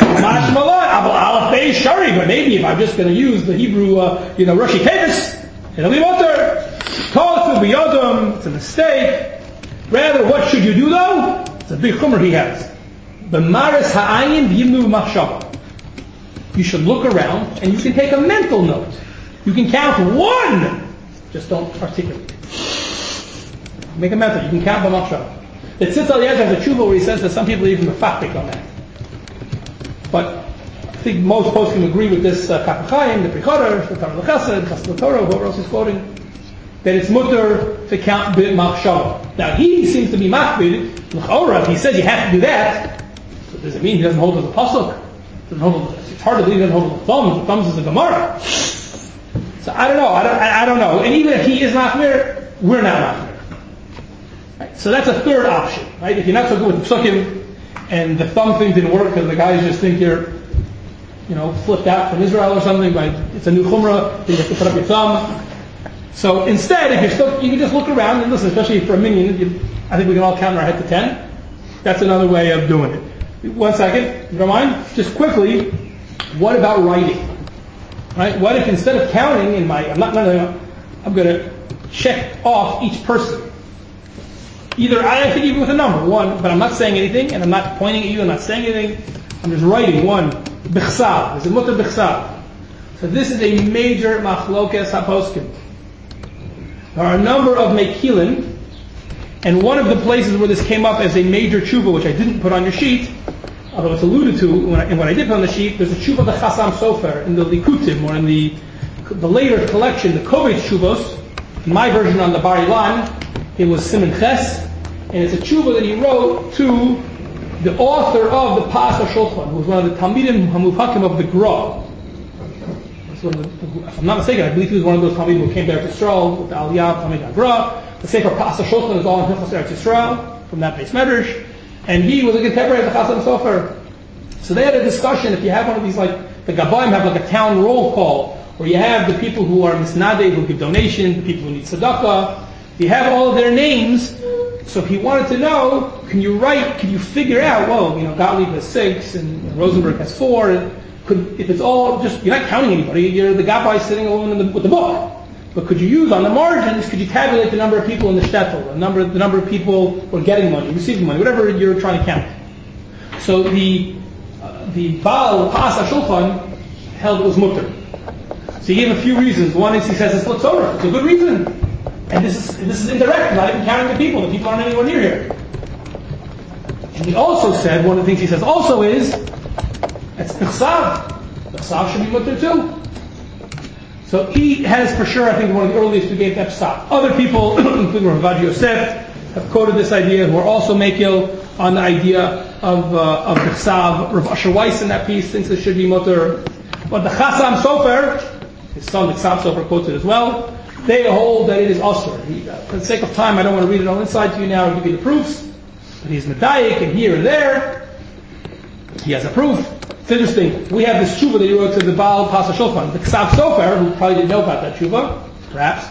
But maybe if I'm just going to use the Hebrew, Rashi Tevis, it'll be mutter. It's a mistake. Rather, what should you do though? It's a big chumrah he has. B'maris ha'ayin v'yimnu machshava. You should look around and you can take a mental note. You can count 1. Just don't articulate. Make a mental. You can count b'machshava. The Tzitz Eliezer has a tshuva where he says that some people are even mefaktik on that. But I think most folks can agree with this Kaf HaChaim, the Prichoder, the Torah L'Chesed, the Torah, whoever else is quoting, that it's mutter to count bit machshava. Now he seems to be makbid. L'chora, if he says you have to do that, so does it mean he doesn't hold to the pasuk? It's hard to believe he doesn't hold to the thumbs. The thumbs is a Gemara. So I don't know. I don't know. And even if he is makbid, we're not makbid. Right? So that's a third option, right? If you're not so good with psukim, and the thumb thing didn't work because the guys just think you're, flipped out from Israel or something, but it's a new chumrah, then you have to put up your thumb. So instead, if you're still, you can just look around and listen, especially for a minion, I think we can all count our head to 10. That's another way of doing it. 1 second, if you don't mind, just quickly, what about writing? Right? What if instead of counting I'm going to check off each person. Either I think even with a number, 1, but I'm not saying anything, and I'm not pointing at you, I'm not saying anything. I'm just writing 1. Bichsav. It's a mutter bichsav. So this is a major machlokes haposkim. There are a number of mekilin, and one of the places where this came up as a major tshuva, which I didn't put on your sheet, although it's alluded to in what I did put on the sheet, there's a tshuva of the Chassam Sofer in the Likutim, or in the later collection, the Kovetz Tshuvos. In my version on the Bar Ilan, it was Siman Ches, and it's a tshuva that he wrote to the author of the Pas HaShulchan, who was one of the Talmidim HaMuvhakim of the Gra. If I'm not mistaken, I believe he was one of those Talmidim who came to Eretz Yisrael with the Aliyah of Talmid HaGra. The Sefer Pas HaShulchan is all in Hilchos Eretz Yisrael, from that base medrash. And he was a contemporary of the Chassam Sofer. So they had a discussion, if you have one of these, like, the Gabayim have like a town roll call, where you have the people who are misnadeh, who give donations, the people who need tzedakah, you have all of their names. So he wanted to know, can you figure out, Gottlieb has 6, and Rosenberg has 4, if it's all just, you're not counting anybody, you're the Gabbai sitting alone with the book. But could you use on the margins, could you tabulate the number of people in the shtetl, the number of people who are getting money, receiving money, whatever you're trying to count. So the Baal Pas HaShulchan held it was mutter. So he gave a few reasons. One is he says it's L'tzorah. It's a good reason. And this is indirect, not even counting the people. The people aren't anywhere near here. And he also said, one of the things he says also is, it's B'chsav. B'chsav should be mutter too. So he has for sure, I think, one of the earliest who gave that B'chsav. Other people, including Ravad Yosef, have quoted this idea, who are also makil on the idea of B'chsav. Rav Asher Weiss in that piece thinks it should be mutter. But the Chassam Sofer, his son B'chsav Sofer quotes it as well, they hold that it is asur. For the sake of time, I don't want to read it all inside to you now and give you the proofs. But he's medayik and here and there. He has a proof. It's interesting. We have this tshuva that he wrote to the Baal Pas HaShulchan. The Ksav Sofer, who probably didn't know about that tshuva, perhaps,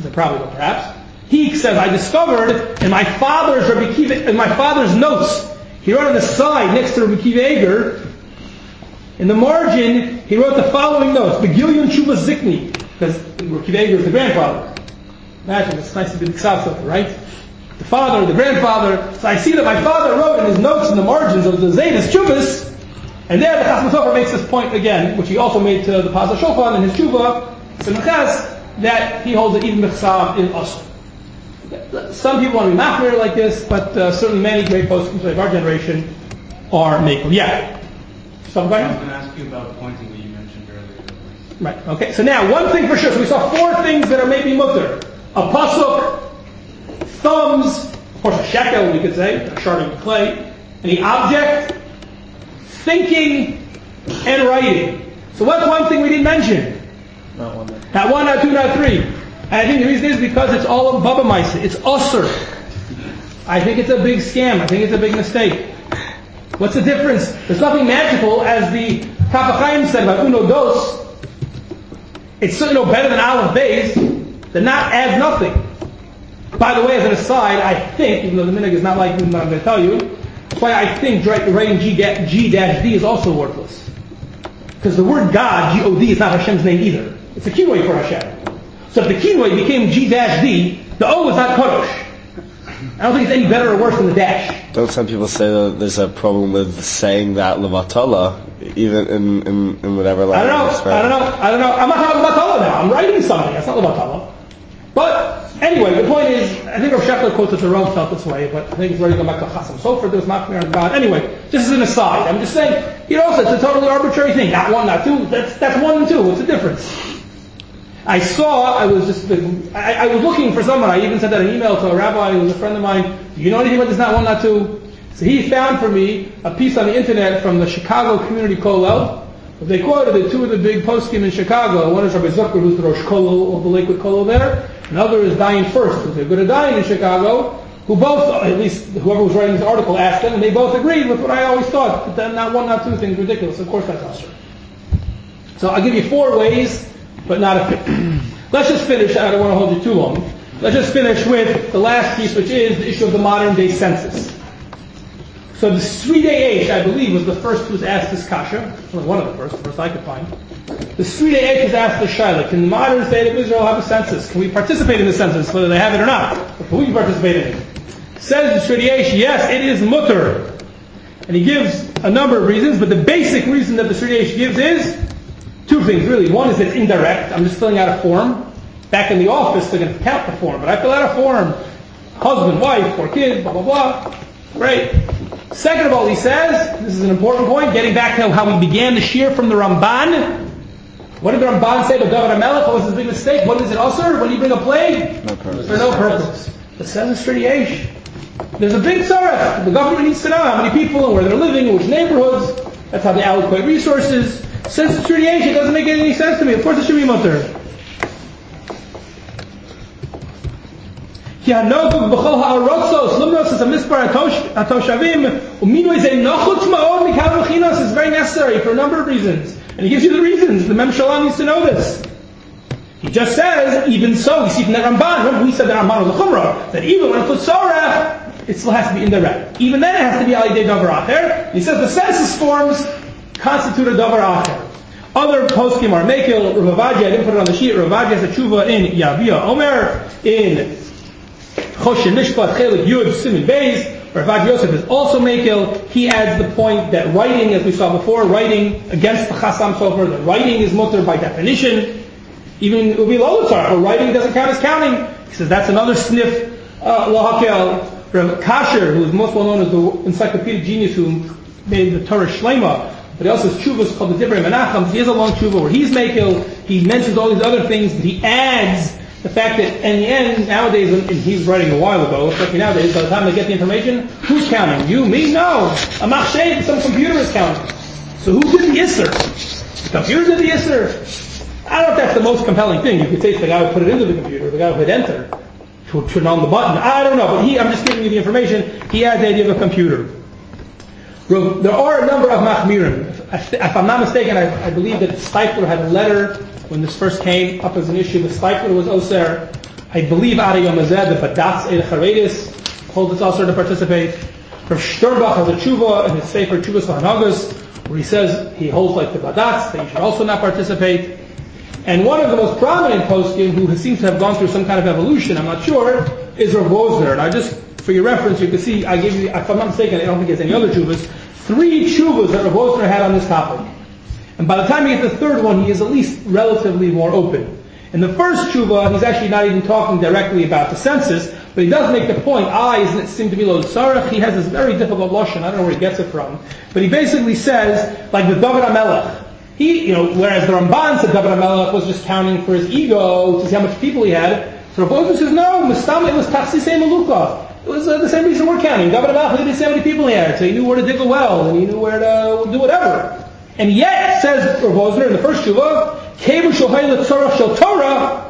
he says, I discovered in my father's notes, he wrote on the side next to Rabbi Kiva Eger, in the margin, he wrote the following notes: Begilyon Tshuva Zikni, because Rabbi Kiva Eger is the grandfather. Imagine, it's nice to be the Ksav Sofer, right? The father, the grandfather. So I see that my father wrote in his notes in the margins of the Zaydis Tshuvas, and there the Chassam Sofer makes this point again, which he also made to the Pas HaShulchan in his Tshuva, Simchas, that he holds that even B'chsav is asur. Some people want to be machmir like this, but certainly many great poskim of our generation are makel. Yeah. Somebody? I was going to ask you about pointing that you mentioned earlier. Right. Okay. So now, one thing for sure. So we saw 4 things that are maybe mutter: a pasuk, thumbs, of course a shekel, we could say, a shard of clay, and the object, thinking and writing. So what's one thing we didn't mention? Not one. Not one, not two, not three. And I think the reason is because it's all of Baba Maisa. It's usher. I think it's a big scam. I think it's a big mistake. What's the difference? There's nothing magical, as the Kaf HaChaim said about Uno Dos. It's certainly no better than Aleph Beis. That not adds nothing. By the way, as an aside, I think, even though the minhag is not like what I'm going to tell you, that's why I think writing G-D is also worthless. Because the word God, G-O-D, is not Hashem's name either. It's a kinoi for Hashem. So if the kinoi became G-D, the O is not Kodesh. I don't think it's any better or worse than the dash. Don't some people say that there's a problem with saying that Levatala, even in whatever language? I don't know. I'm not talking Levatala now. I'm writing something. That's not Levatala. But anyway, the point is, I think Rav Shechler quotes that the Rav felt this way, but I think it's ready to go back to Chasam Sofer. There's not clear on God. Anyway, just as an aside, I'm just saying, also it's a totally arbitrary thing. Not one, not two. That's one and two. What's the difference? I was looking for someone. I even sent out an email to a rabbi who was a friend of mine. Do you know anything about this? Not one, not two. So he found for me a piece on the internet from the Chicago Community Kollel. They quoted the two of the big poskim in Chicago. One is Rabbi Zucker, who's the Rosh Kollel of the Lakewood Kollel there. Another is Dayan First, who's a good Dayan in Chicago, who both, at least whoever was writing this article asked them, and they both agreed with what I always thought, that not one, not two things ridiculous. Of course that's usher. So I'll give you 4 ways, but not a fifth. Let's just finish, I don't want to hold you too long. Let's just finish with the last piece, which is the issue of the modern day census. So the Sridei H, I believe, was the first who was asked this kasha. Only one of the first I could find. The Sridei H was asked the shaila, can the modern state of Israel have a census? Can we participate in the census, whether they have it or not? Or can we participate in it? Says the Sridei H, yes, it is mutter. And he gives a number of reasons, but the basic reason that the Sridei H gives is 2 things, really. One is it's indirect. I'm just filling out a form. Back in the office, they're going to count the form, but I fill out a form. Husband, wife, 4 kids, blah, blah, blah. Great. Second of all, he says, this is an important point, getting back to how we began the shir from the Ramban. What did the Ramban say about David HaMelech? What was his big mistake? What is it also? When you bring a plague? No purpose. For no purpose. It says in Sridei H. There's a big tzarech. The government needs to know how many people and where they're living, in which neighborhoods. That's how they allocate resources. Since it's Sridei H, it doesn't make any sense to me. Of course it should be mutter. כי הנוגע בכל הארצות, למרות it's a מספר התושבים, ומינוי זה נחוץ מאוד מכמה בחינות, is very necessary for a number of reasons. And he gives you the reasons. The Memshalah needs to know this. He just says, even so, you see from the Ramban, remember we said the Ramban of the Chumrah, that even when it's Tzorech, it still has to be indirect. Even then it has to be Alidei Davar Acher. He says the census forms constitute a Davar Acher. Other poskim are Mekel, Rav Avadia, I didn't put it on the sheet, Rav Avadia has a tshuva in Yavia Omer, in Choshen Mishpat, Chelik Yud, Siman Beis. Rav Yosef is also Mekel. He adds the point that writing, as we saw before, writing against the Chasam Sofer, that writing is mutter by definition. Even Ubi Lolotzar, writing doesn't count as counting. He says that's another sniff, Lahakel. Rav Kasher, who is most well known as the encyclopedic genius who made the Torah Shlema, but he also has tshuvas called the Divrei Menachem. He has a long tshuva where he's Mekel. He mentions all these other things, but he adds the fact that in the end, nowadays, and he was writing a while ago, especially nowadays, by the time they get the information, who's counting? You? Me? No. A machshev, some computer is counting. So who did the Yisr? The computer did the Yisr. I don't know if that's the most compelling thing. You could say it's the guy who put it into the computer, the guy who hit enter, to turn on the button. I don't know, but I'm just giving you the information. He has the idea of a computer. There are a number of machmirim. If I'm not mistaken, I believe that Steipler had a letter when this first came up as an issue. The Steipler was Oser. I believe Ari Yomazed, the Badatz El Charedis, holds it's Oser to participate. Rav Sternbach has a tshuva in his Sefer Tshuvas V'Hanagas, where he says he holds like the Badatz, that you should also not participate. And one of the most prominent poskim, who seems to have gone through some kind of evolution, I'm not sure, is Rav Wosner. And I just, for your reference, you can see, I gave you, if I'm not mistaken, I don't think there's any other tshuvas, 3 tshuvas that Rav Wosner had on this topic. And by the time you get to the third one, he is at least relatively more open. In the first tshuva, he's actually not even talking directly about the census, but he does make the point, isn't it seem to be lo tzarech? He has this very difficult lashon, I don't know where he gets it from, but he basically says, like with David HaMelech, whereas the Ramban said David HaMelech was just counting for his ego to see how much people he had, so Rav Wosner says, no, Mistam, it was Tachsisei Meluka. It was the same reason we're counting. David Abach didn't see how many people he had, so he knew where to dig a well, and he knew where to do whatever. And yet, says Rav Wosner in the first Shuvah, Kevu Shohay L'Tzorah Shel Torah,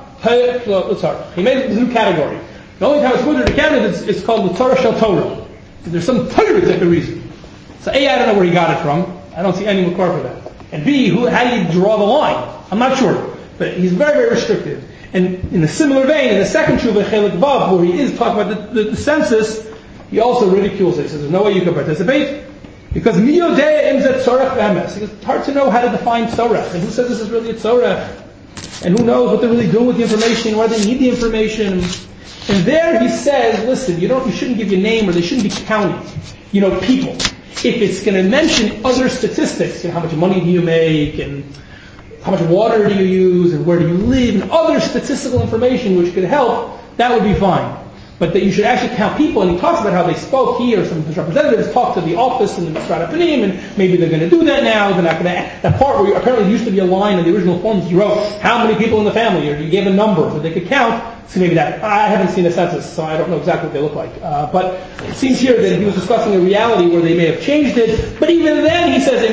he made this new category. The only time it's put in the cabinet is called L'Tzorah Shel Torah. There's some Torah reason. So A, I don't know where he got it from. I don't see any makor for that. And B, how do you draw the line? I'm not sure. But he's very, very restrictive. And in a similar vein, in the second Shuvah, Chelik Vav, where he is talking about the census, he also ridicules it. He says there's no way you can participate. Because miyodeh imzet tzorech v'emes. It's hard to know how to define tzorech. And who says this is really a tzorech? And who knows what they're really doing with the information, why they need the information. And there he says, listen, you shouldn't give your name, or they shouldn't be counting, people. If it's going to mention other statistics, how much money do you make, and how much water do you use, and where do you live, and other statistical information which could help, that would be fine. But that you should actually count people, and he talks about how they spoke here, some of his representatives talked to the office and the Misrat Panim, and maybe they're going to do that now, they're not going to, that part where apparently there used to be a line in the original forms, you wrote how many people in the family, or you gave a number so they could count, so maybe that, I haven't seen a census, so I don't know exactly what they look like, but it seems here that he was discussing a reality where they may have changed it, but even then he says,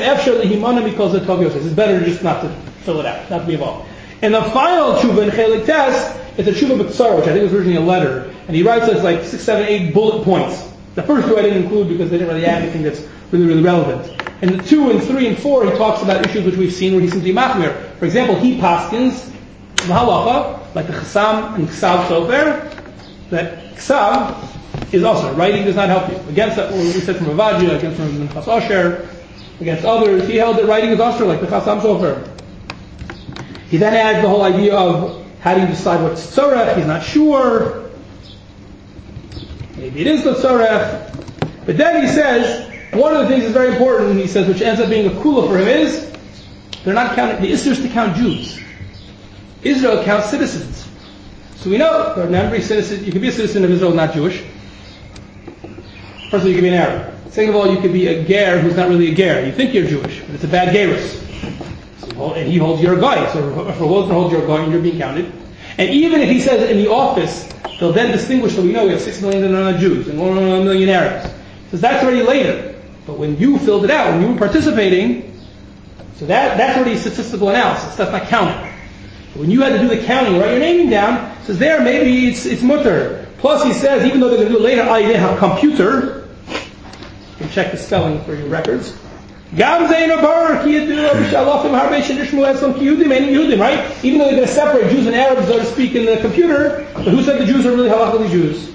it's better just not to fill it out, not to be involved. And the final tshuva in Chelik Tes is a tshuva b'tzara, which I think was originally a letter. And he writes us like 6, 7, 8 bullet points. The first 2 I didn't include because they didn't really add anything that's really, really relevant. And the 2 and 3 and 4, he talks about issues which we've seen where he seems to be machmir. For example, he paskins, halacha, like the chasam and ksav sofer, that ksav is also, writing does not help you. Against that, what we said from Ravadia, against from Minchas Asher, against others, he held that writing is also like the chasam sofer. He then adds the whole idea of how do you decide what's tzorech, he's not sure. Maybe it is the tzorech. But then he says, one of the things that's very important, he says, which ends up being a kula for him is, they're not counting, the Israel is to count Jews. Israel counts citizens. So we know, there are every citizen, you can be a citizen of Israel not Jewish. First of all, you can be an Arab. Second of all, you could be a ger who's not really a ger. You think you're Jewish, but it's a bad gerus. And he holds your guy. So if a Wosner holds your guy, and you're being counted. And even if he says in the office, they'll then distinguish, so we know we have 6 million that are not Jews and 1 million Arabs. So that's already later. But when you filled it out, when you were participating, so that's already statistical analysis. That's not counting. But when you had to do the counting, write your naming down, it says there, maybe it's mutter. Plus he says, even though they're going to do it later, they have computer. You can check the spelling for your records. Right? Even though they're going to separate Jews and Arabs, so to speak, in the computer, but who said the Jews are really halachically Jews?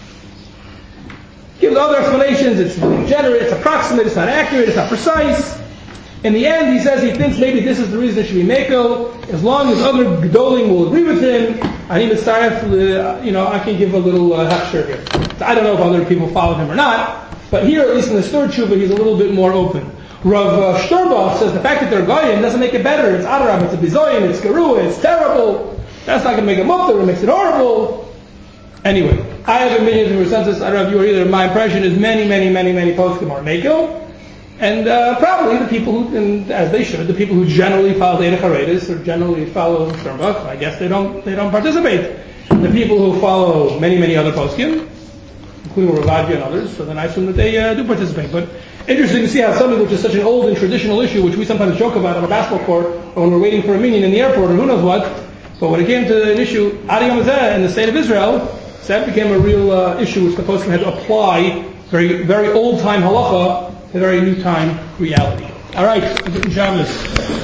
Gives other explanations, it's degenerate, it's approximate, it's not accurate, it's not precise. In the end, he says he thinks maybe this is the reason it should be Meko, as long as other Gedolim will agree with him, I can give a little hachshir here. So I don't know if other people followed him or not, but here, at least in the third tshuva, he's a little bit more open. Rav Shturbach says the fact that they're goyim doesn't make it better. It's adarab, it's a bizoyin, it's gerua, it's terrible. That's not going to make it mutter, it makes it horrible. Anyway, I haven't been here for a census. I don't know if you were either. My impression is many poskim are meko. And probably the people who, and as they should, the people who generally follow the Eidach HaReidus or generally follow Shturbach, I guess they don't participate. The people who follow many other poskim, including Ravadia and others, so then I assume that they do participate. But interesting to see how something which is such an old and traditional issue, which we sometimes joke about on a basketball court, or when we're waiting for a minion in the airport, or who knows what, but when it came to an issue, Adi Yom Hazeh in the state of Israel, so that became a real issue which the poskim had to apply very, very old-time halacha to very new-time reality. All right, Shabbos.